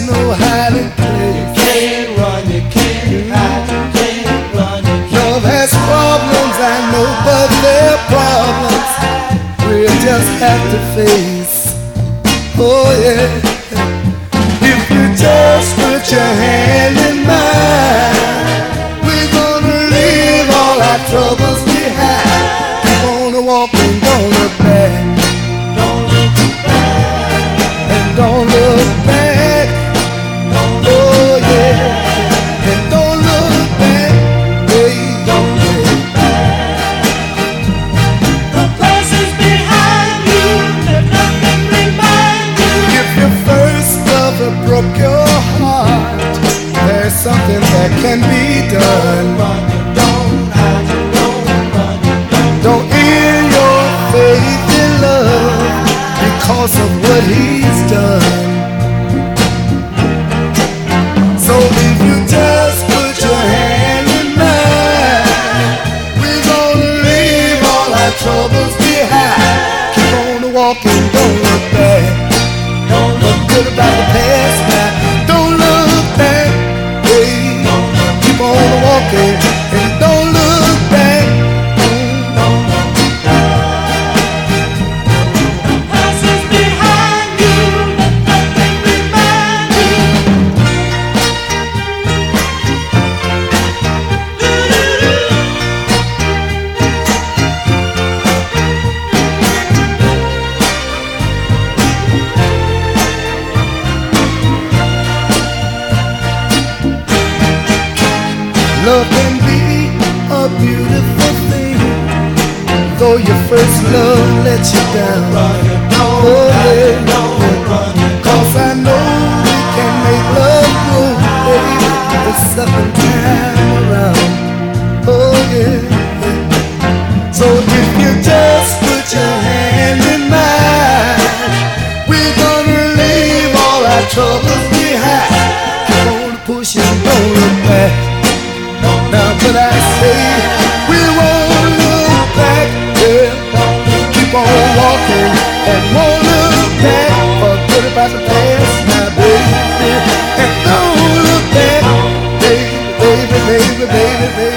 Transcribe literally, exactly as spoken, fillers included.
no hiding place. You can't run, you can't hide, you can't run, you can't Love has problems, I know, but they're problems we'll just have to face. Oh yeah. If you just put your hand in mine, we're gonna leave all our troubles behind. Keep on walking, don't look back. Don't look back, And don't look back. Oh yeah. And don't look back, baby. don't look back. The blessings behind you, let nothing remind you. If your first lover broke your heart, there's something that can be done. Run, you don't hide, you don't run, you don't. Don't end your faith in love because of what he's done. So if you just put your hand in mine, we're gonna leave all our troubles behind. Keep on walking, don't look back. Don't look Good about the past now. Don't look back, baby. Keep on walking and don't look back. Don't look back. The blessings behind you, let nothing remind you. Love can be a beautiful thing, though your first love let you down. Run, you don't Oh hide, you yeah. don't run, you don't. Cause I know we can make love grow, baby, the second time around. Oh yeah. So if you just put your hand in mine, we're gonna leave all our troubles behind. Keep on pushing, don't look back. Now but I say we won't look back, yeah. Keep on walking and won't look back. Forget about the past now, baby. And don't look back, baby, baby, baby, baby, baby.